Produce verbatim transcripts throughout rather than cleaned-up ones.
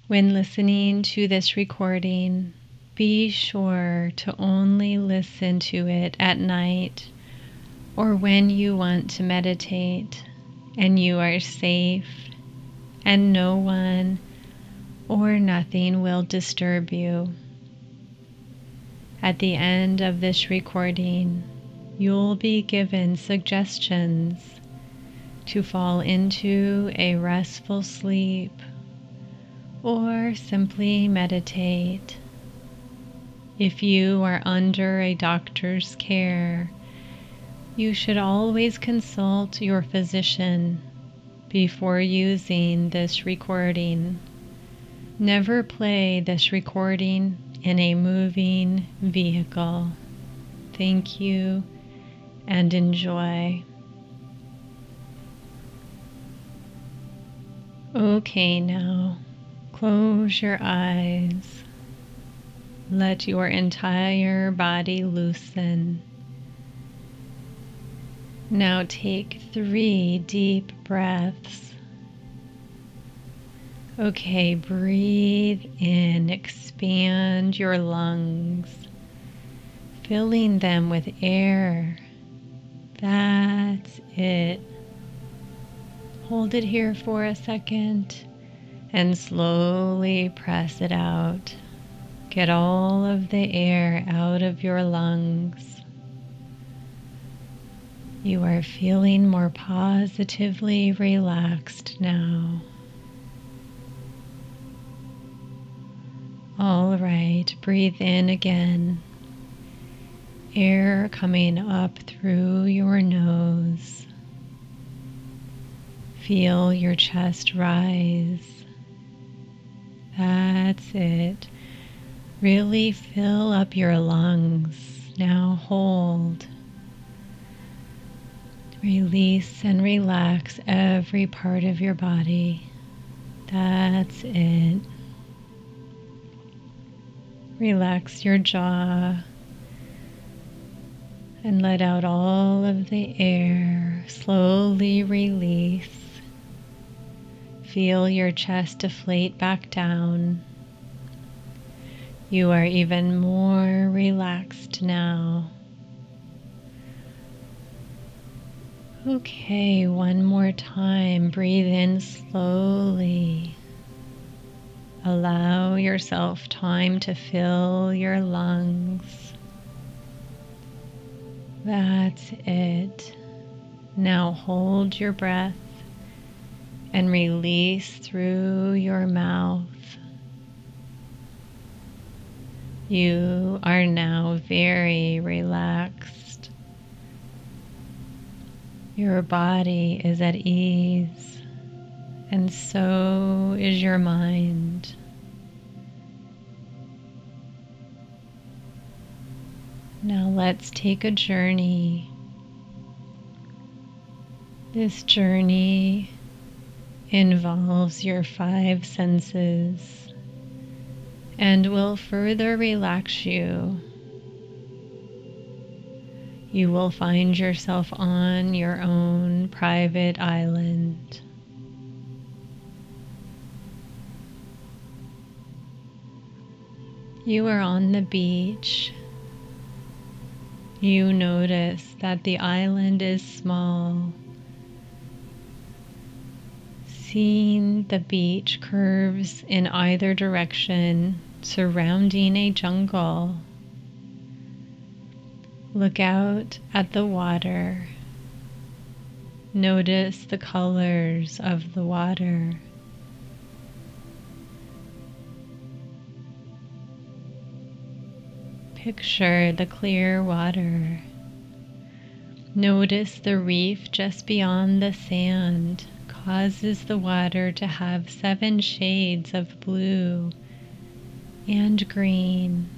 When listening to this recording, be sure to only listen to it at night or when you want to meditate and you are safe and no one or nothing will disturb you. At the end of this recording, you'll be given suggestions to fall into a restful sleep or simply meditate. If you are under a doctor's care, you should always consult your physician before using this recording. Never play this recording in a moving vehicle. Thank you and enjoy. Okay, now close your eyes. Let your entire body loosen. Now take three deep breaths. Okay, breathe in, expand your lungs, filling them with air. That's it. Hold it here for a second and slowly press it out. Get all of the air out of your lungs. You are feeling more positively relaxed now. All right, breathe in again. Air coming up through your nose. Feel your chest rise. That's it. Really fill up your lungs. Now hold. Release and relax every part of your body. That's it. Relax your jaw and let out all of the air. Slowly release. Feel your chest deflate back down. You are even more relaxed now. Okay, one more time. Breathe in slowly. Allow yourself time to fill your lungs. That's it. Now hold your breath and release through your mouth. You are now very relaxed. Your body is at ease, and so is your mind. Now let's take a journey. This journey involves your five senses and will further relax you. You will find yourself on your own private island. You are on the beach. You notice that the island is small. Seeing the beach curves in either direction, surrounding a jungle. Look out at the water. Notice the colors of the water. Picture the clear water. Notice the reef just beyond the sand causes the water to have seven shades of blue and green.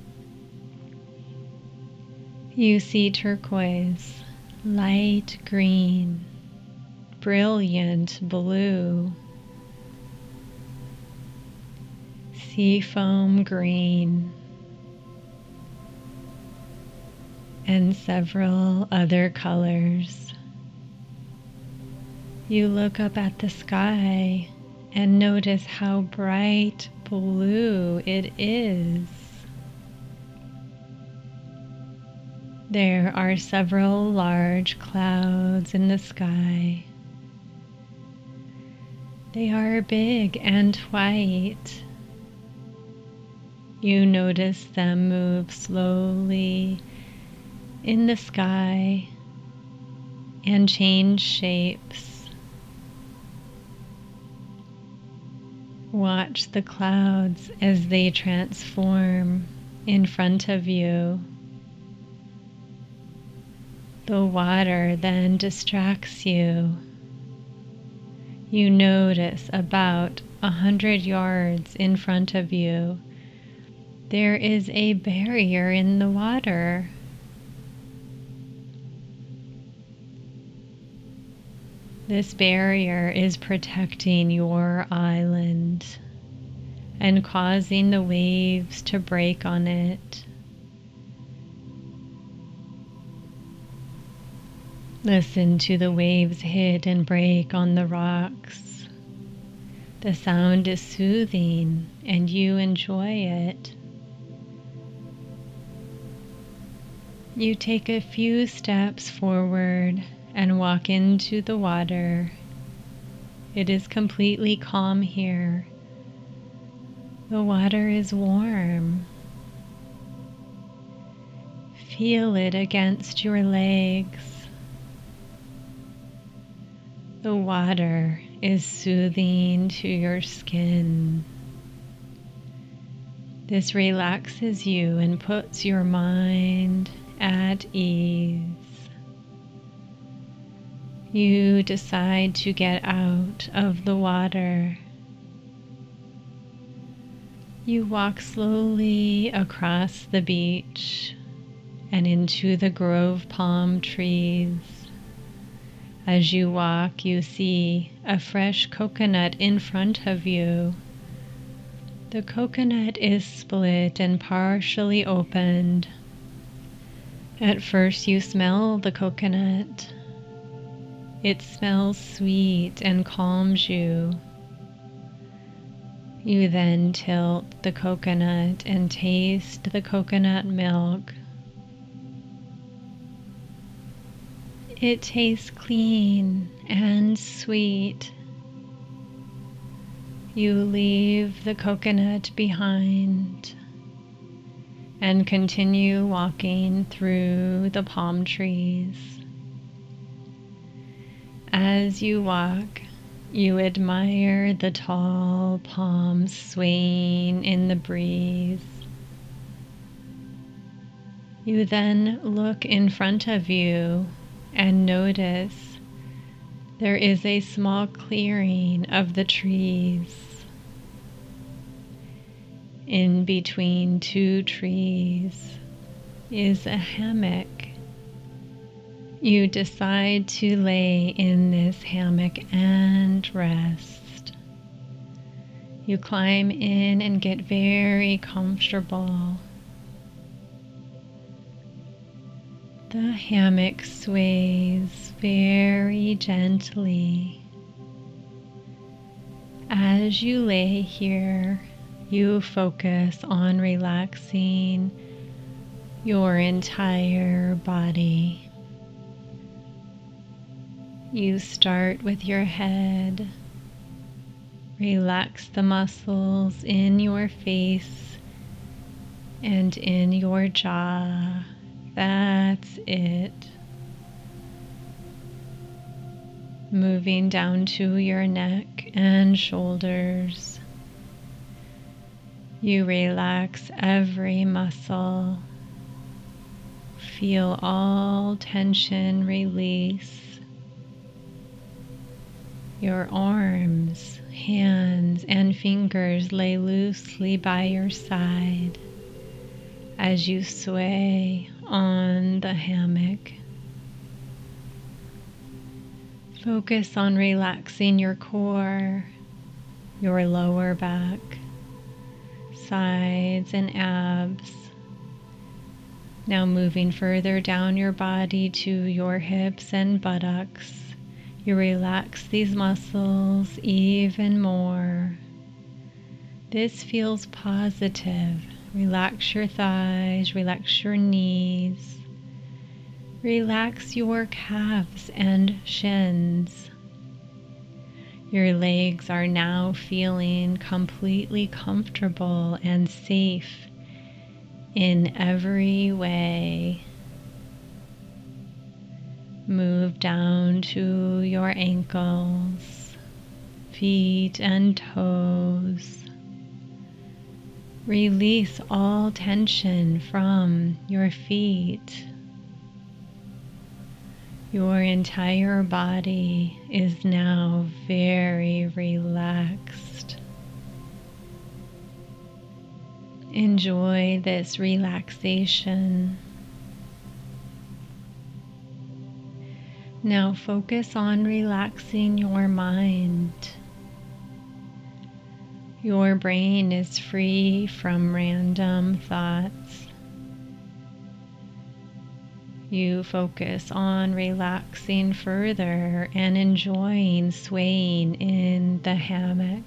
You see turquoise, light green, brilliant blue, seafoam green, and several other colors. You look up at the sky and notice how bright blue it is. There are several large clouds in the sky. They are big and white. You notice them move slowly in the sky and change shapes. Watch the clouds as they transform in front of you. The water then distracts you. You notice about a hundred yards in front of you, there is a barrier in the water. This barrier is protecting your island and causing the waves to break on it. Listen to the waves hit and break on the rocks. The sound is soothing and you enjoy it. You take a few steps forward and walk into the water. It is completely calm here. The water is warm. Feel it against your legs. The water is soothing to your skin. This relaxes you and puts your mind at ease. You decide to get out of the water. You walk slowly across the beach and into the grove palm trees. As you walk, you see a fresh coconut in front of you. The coconut is split and partially opened. At first, you smell the coconut. It smells sweet and calms you. You then tilt the coconut and taste the coconut milk. It tastes clean and sweet. You leave the coconut behind and continue walking through the palm trees. As you walk, you admire the tall palms swaying in the breeze. You then look in front of you and notice there is a small clearing of the trees. In between two trees is a hammock. You decide to lay in this hammock and rest. You climb in and get very comfortable. The hammock sways very gently. As you lay here, you focus on relaxing your entire body. You start with your head. Relax the muscles in your face and in your jaw. That's it. Moving down to your neck and shoulders. You relax every muscle. Feel all tension release. Your arms, hands, and fingers lay loosely by your side as you sway on the hammock. Focus on relaxing your core, your lower back, sides and abs. Now moving further down your body to your hips and buttocks, you relax these muscles even more. This feels positive. Relax your thighs, relax your knees, relax your calves and shins. Your legs are now feeling completely comfortable and safe in every way. Move down to your ankles, feet and toes. Release all tension from your feet. Your entire body is now very relaxed. Enjoy this relaxation. Now focus on relaxing your mind. Your brain is free from random thoughts. You focus on relaxing further and enjoying swaying in the hammock.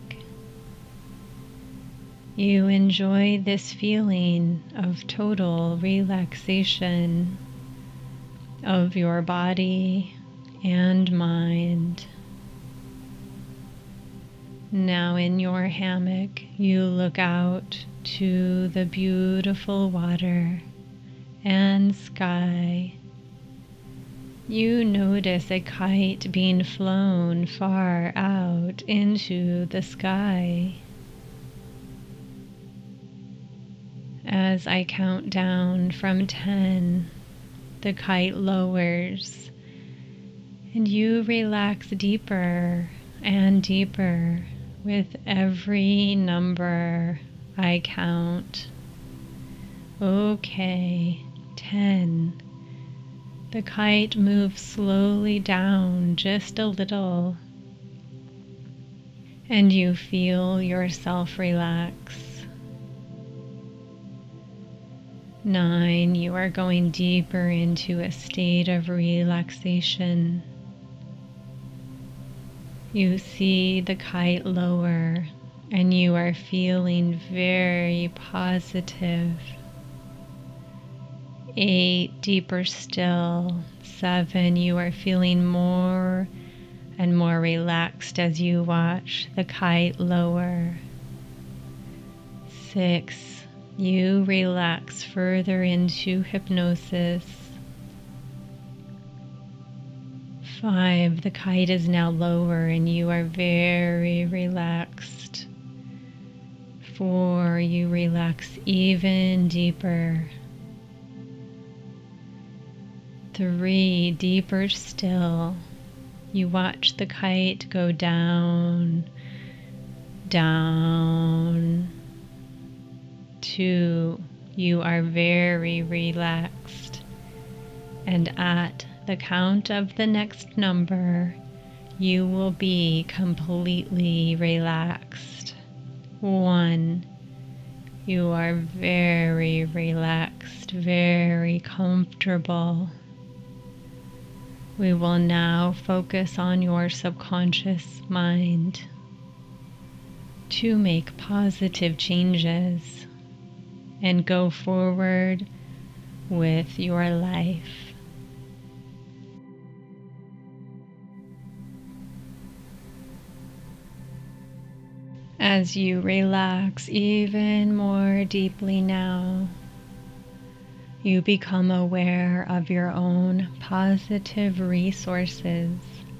You enjoy this feeling of total relaxation of your body and mind. Now in your hammock, you look out to the beautiful water and sky. You notice a kite being flown far out into the sky. As I count down from ten, the kite lowers, and you relax deeper and deeper with every number I count. Okay, ten. The kite moves slowly down just a little, and you feel yourself relax. Nine, you are going deeper into a state of relaxation. You see the kite lower, and you are feeling very positive. Eight, deeper still. Seven, you are feeling more and more relaxed as you watch the kite lower. Six, you relax further into hypnosis. Five, the kite is now lower and you are very relaxed. Four, you relax even deeper. Three, deeper still. You watch the kite go down, down. Two, you are very relaxed. And at the count of the next number, you will be completely relaxed. One, you are very relaxed, very comfortable. We will now focus on your subconscious mind to make positive changes and go forward with your life. As you relax even more deeply now, you become aware of your own positive resources,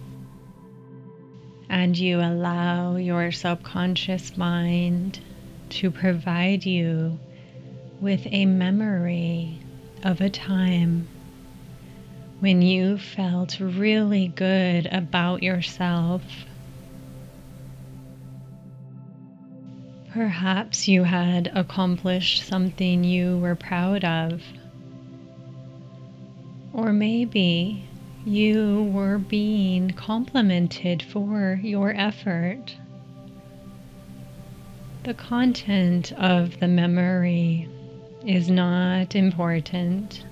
and you allow your subconscious mind to provide you with a memory of a time when you felt really good about yourself. Perhaps you had accomplished something you were proud of. Or maybe you were being complimented for your effort. The content of the memory is not important.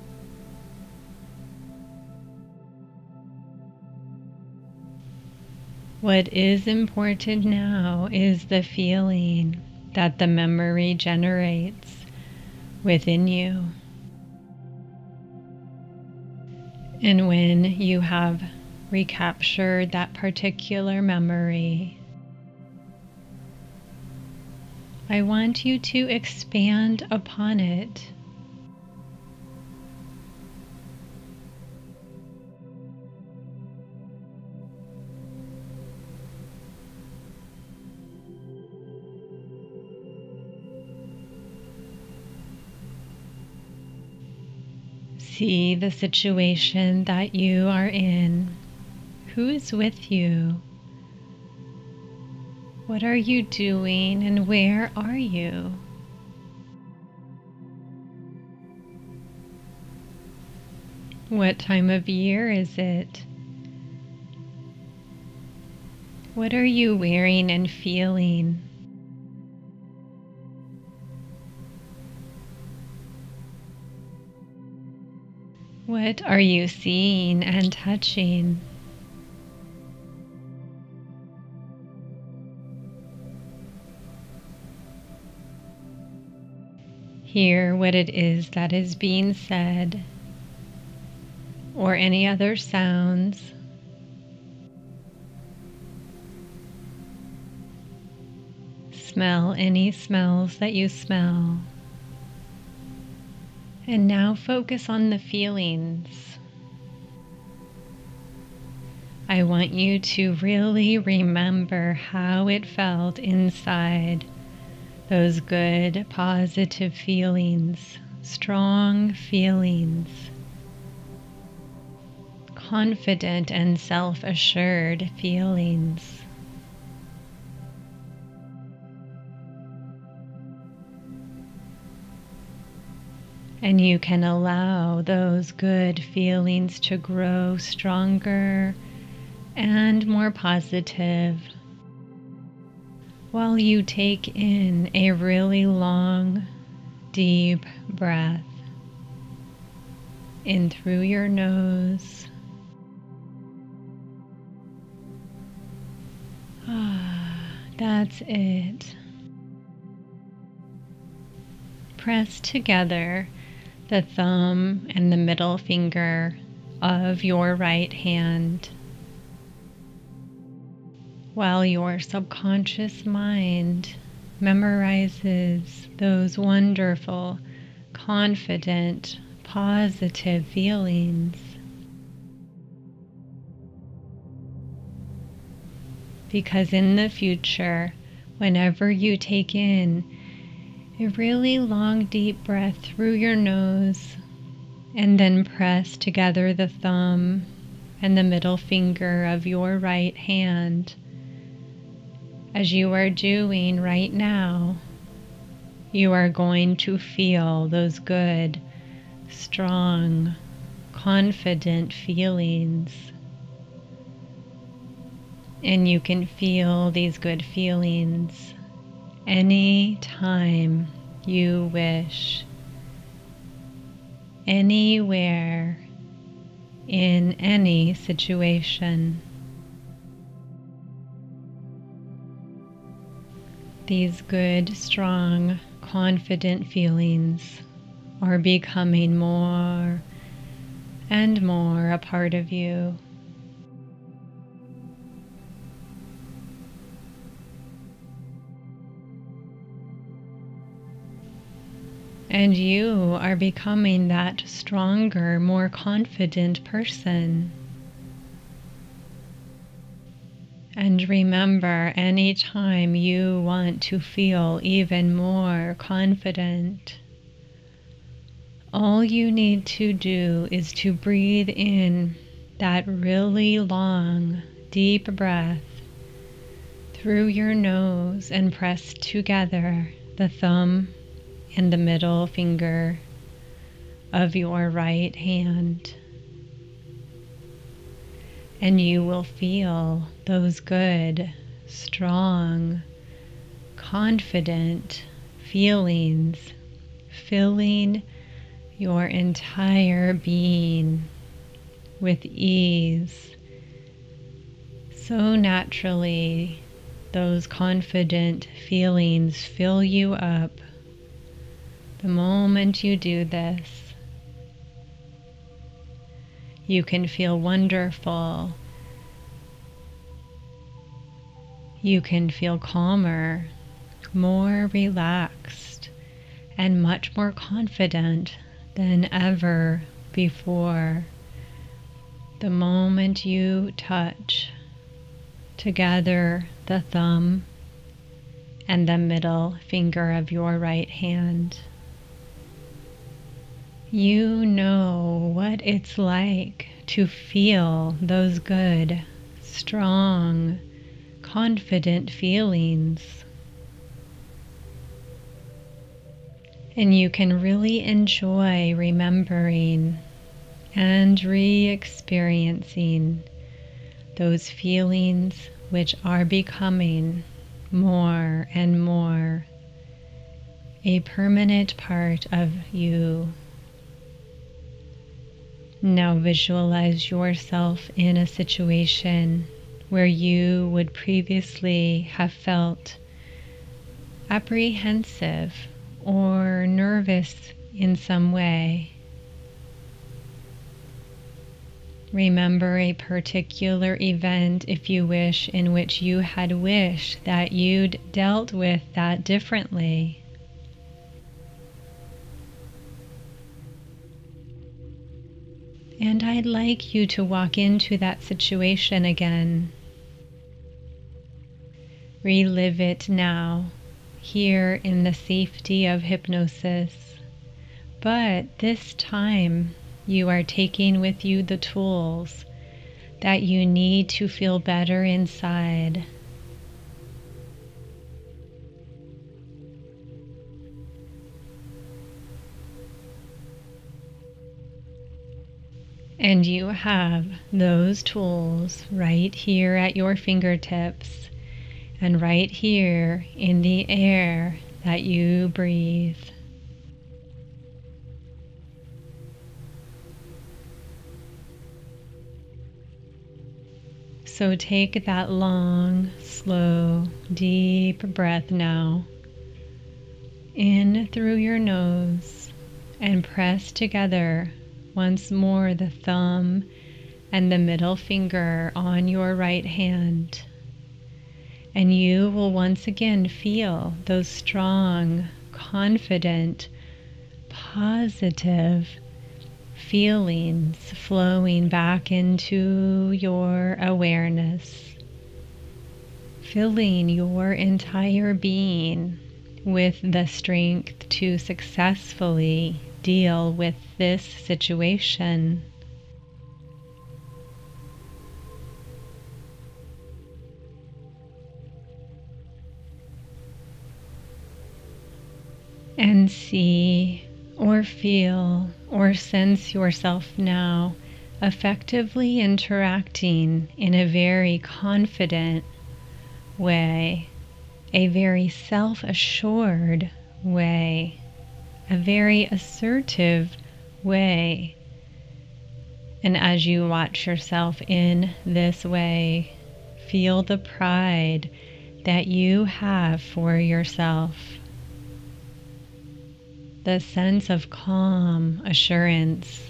What is important now is the feeling that the memory generates within you. And when you have recaptured that particular memory, I want you to expand upon it. See the situation that you are in. Who is with you? What are you doing and where are you? What time of year is it? What are you wearing and feeling? What are you seeing and touching? Hear what it is that is being said, or any other sounds. Smell any smells that you smell. And now focus on the feelings. I want you to really remember how it felt inside. Those good, positive feelings, strong feelings, confident and self-assured feelings. And you can allow those good feelings to grow stronger and more positive while you take in a really long, deep breath in through your nose. Ah, that's it. Press together the thumb and the middle finger of your right hand while your subconscious mind memorizes those wonderful, confident, positive feelings. Because in the future, whenever you take in a really long, deep breath through your nose, and then press together the thumb and the middle finger of your right hand, as you are doing right now, you are going to feel those good, strong, confident feelings. And you can feel these good feelings any time you wish, anywhere, in any situation. These good, strong, confident feelings are becoming more and more a part of you. And you are becoming that stronger, more confident person. And remember, anytime you want to feel even more confident, all you need to do is to breathe in that really long, deep breath through your nose and press together the thumb and the middle finger of your right hand. And you will feel those good, strong, confident feelings filling your entire being with ease, so naturally, those confident feelings fill you up the moment you do this. You can feel wonderful. You can feel calmer, more relaxed, and much more confident than ever before. The moment you touch together the thumb and the middle finger of your right hand, you know what it's like to feel those good, strong, confident feelings. And you can really enjoy remembering and re-experiencing those feelings which are becoming more and more a permanent part of you. Now visualize yourself in a situation where you would previously have felt apprehensive or nervous in some way. Remember a particular event, if you wish, in which you had wished that you'd dealt with that differently. And I'd like you to walk into that situation again. Relive it now, here in the safety of hypnosis. But this time, you are taking with you the tools that you need to feel better inside. And you have those tools right here at your fingertips and right here in the air that you breathe. So take that long, slow, deep breath now, in through your nose, and press together once more the thumb and the middle finger on your right hand. And you will once again feel those strong, confident, positive feelings flowing back into your awareness, filling your entire being with the strength to successfully deal with this situation. And see or feel or sense yourself now effectively interacting in a very confident way, a very self-assured way, a very assertive way. And as you watch yourself in this way, feel the pride that you have for yourself. The sense of calm assurance.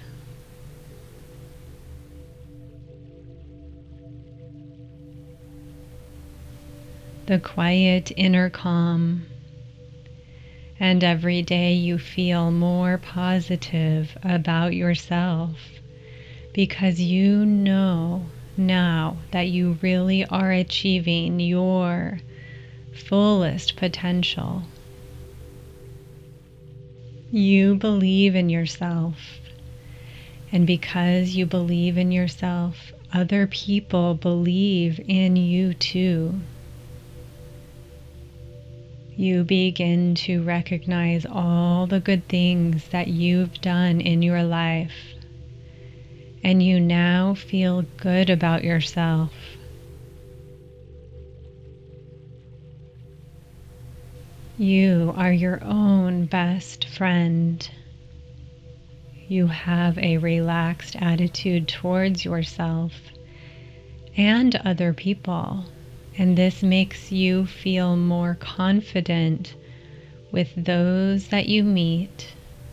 The quiet inner calm. And every day you feel more positive about yourself because you know now that you really are achieving your fullest potential. You believe in yourself, and because you believe in yourself, other people believe in you too. You begin to recognize all the good things that you've done in your life, and you now feel good about yourself. You are your own best friend. You have a relaxed attitude towards yourself, and other people. And this makes you feel more confident with those that you meet.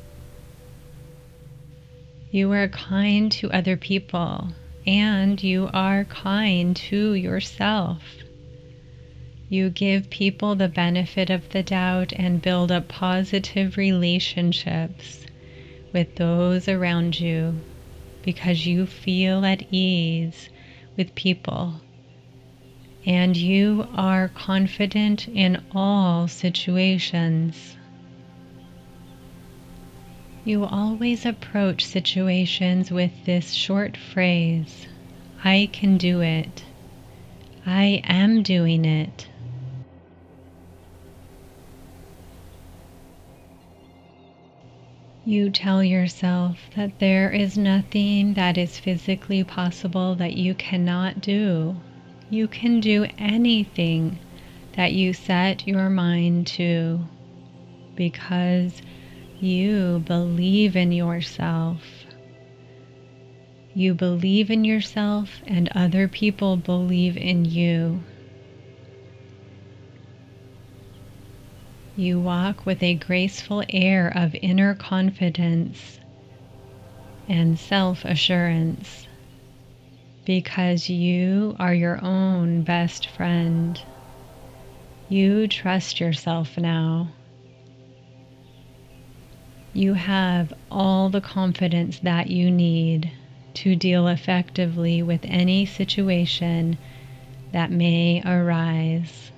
You are kind to other people, and you are kind to yourself. You give people the benefit of the doubt and build up positive relationships with those around you because you feel at ease with people and you are confident in all situations. You always approach situations with this short phrase, I can do it. I am doing it. You tell yourself that there is nothing that is physically possible that you cannot do. You can do anything that you set your mind to because you believe in yourself. You believe in yourself and other people believe in you. You walk with a graceful air of inner confidence and self-assurance because you are your own best friend. You trust yourself now. You have all the confidence that you need to deal effectively with any situation that may arise.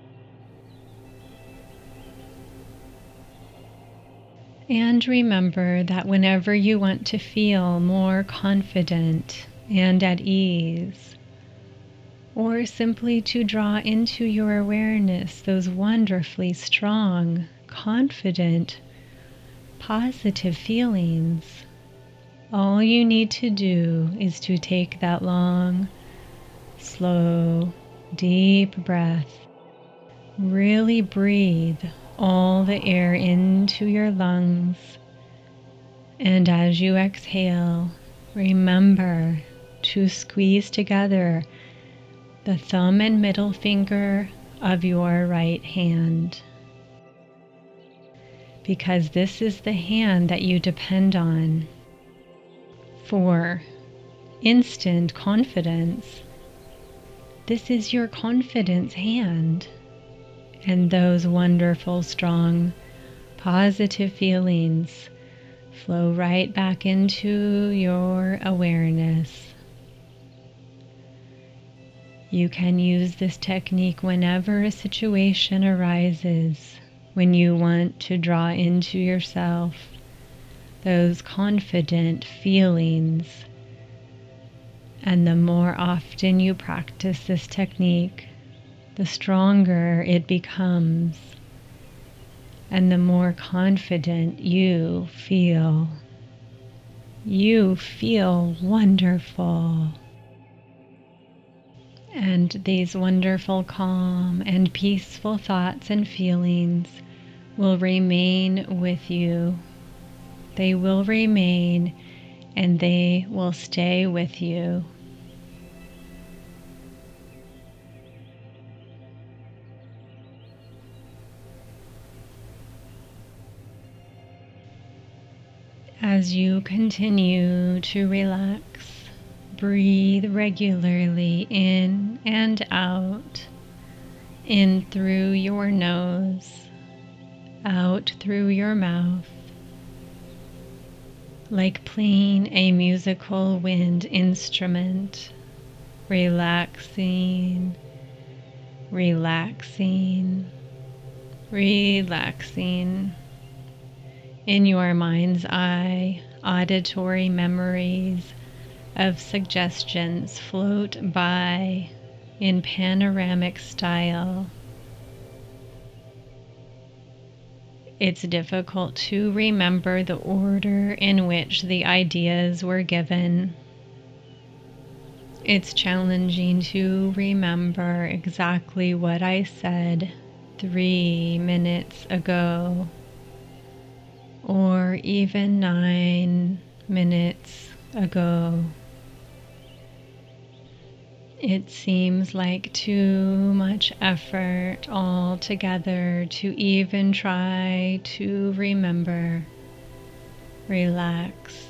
And remember that whenever you want to feel more confident and at ease, or simply to draw into your awareness those wonderfully strong, confident, positive feelings, all you need to do is to take that long, slow, deep breath. Really breathe all the air into your lungs. And as you exhale, remember to squeeze together the thumb and middle finger of your right hand. Because this is the hand that you depend on for instant confidence. This is your confidence hand. And those wonderful, strong, positive feelings flow right back into your awareness. You can use this technique whenever a situation arises, when you want to draw into yourself those confident feelings. And the more often you practice this technique, the stronger it becomes, and the more confident you feel. You feel wonderful. And these wonderful, calm, and peaceful thoughts and feelings will remain with you. They will remain, and they will stay with you. As you continue to relax, breathe regularly in and out, in through your nose, out through your mouth, like playing a musical wind instrument, relaxing, relaxing, relaxing. In your mind's eye, auditory memories of suggestions float by in panoramic style. It's difficult to remember the order in which the ideas were given. It's challenging to remember exactly what I said three minutes ago, or even nine minutes ago. It seems like too much effort altogether to even try to remember. Relax.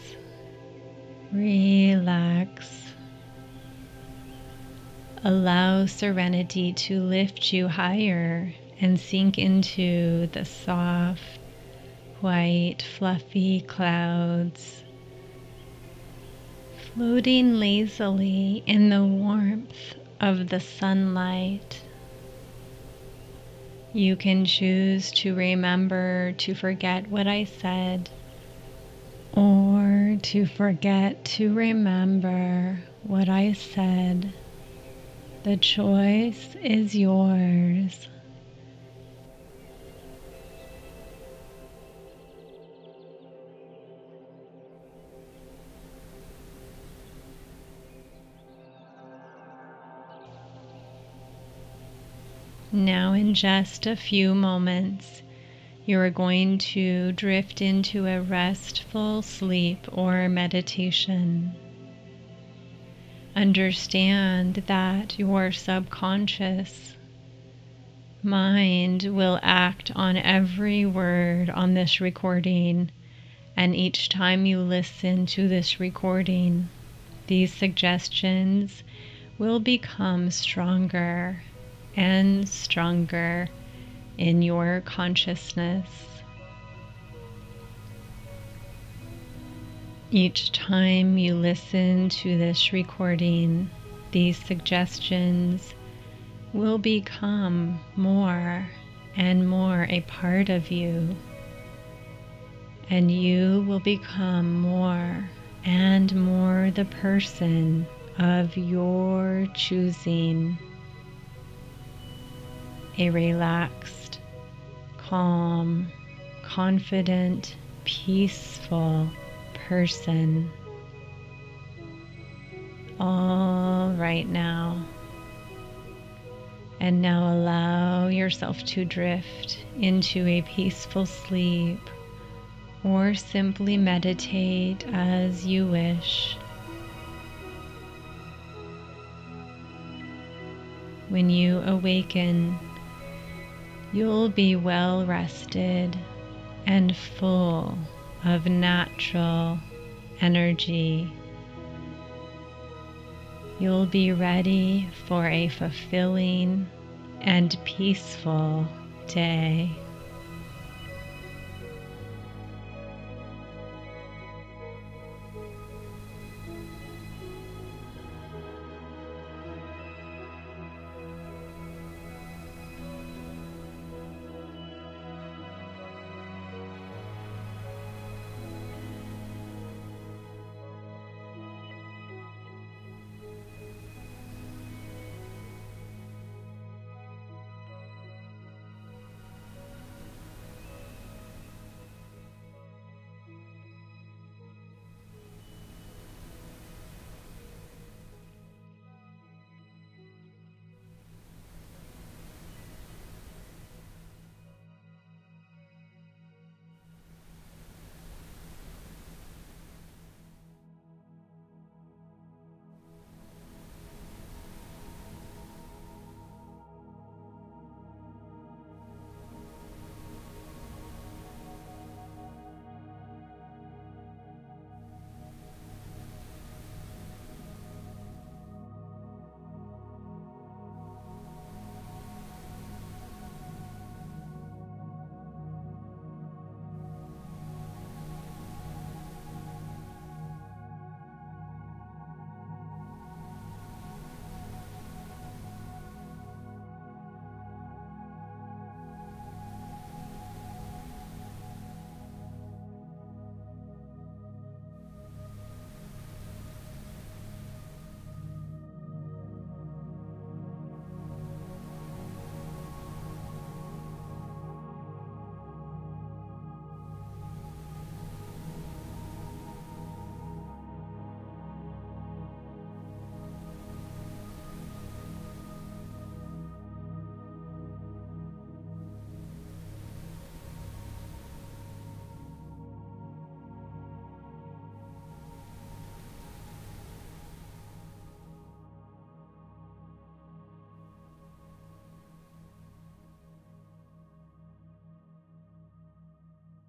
Relax. Allow serenity to lift you higher and sink into the soft, white, fluffy clouds, floating lazily in the warmth of the sunlight. You can choose to remember to forget what I said, or to forget to remember what I said. The choice is yours. Now, in just a few moments, you are going to drift into a restful sleep or meditation. Understand that your subconscious mind will act on every word on this recording, and each time you listen to this recording, these suggestions will become stronger and stronger in your consciousness. Each time you listen to this recording, these suggestions will become more and more a part of you, and you will become more and more the person of your choosing. A relaxed, calm, confident, peaceful person. All right now. And now allow yourself to drift into a peaceful sleep, or simply meditate as you wish. When you awaken, you'll be well rested and full of natural energy. You'll be ready for a fulfilling and peaceful day.